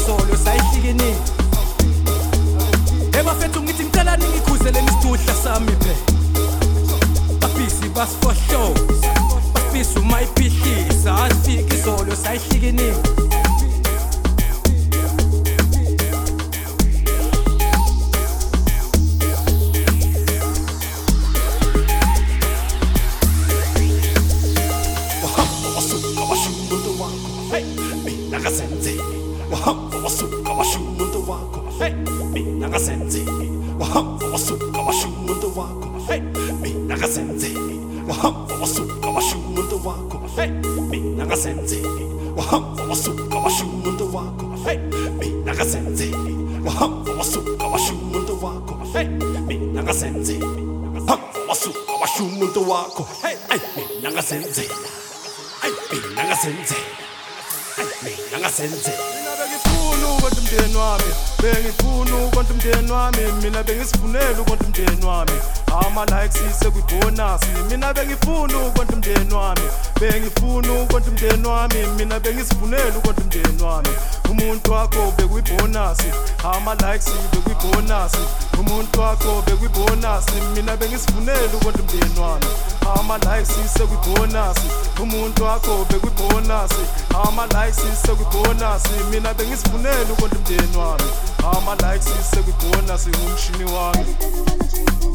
izolo sayihlikini ebafethu ngithi ngicela ningikhuzeleni isitudla sami phe bafisi basifohlo bafisa umayiphihlisa asifika izolo sayihlikini wahamba wasuka washo umuntu wakho mina ngasenzeli wahamba wasuka washo umuntu wakho mina ngasenzeli wahamba wasuka washo umuntu wakho mina ngasenzeli wahamba wasuka washo umuntu wakho mina ngasenzeli wahamba wasuka washo umuntu wakho mina ngasenzeli wahamba wasuka washo umuntu wakho mina ngasenzeli mina ngasenzeli mina ngasenzeli bengifuna ukonta umndeni wami bengifuna ukonta umndeni wami mina bengisifunela ukonta umndeni wami ama likes sekwibonus mina bengifuna ukonta umndeni wami bengifuna ukonta umndeni wami mina bengisifunela ukonta umndeni wami umuntu wakho bekuyibonus ama likes bekuyibonus umuntu wakho bekuyibonus mina bengisifunela ukonta umndeni wami ama likes sekwibonus umuntu wakho bekuyibonus ama likes sekwibonus mina bengisifunela ukonta umndeni wami ama likes sekwibonus umshini wami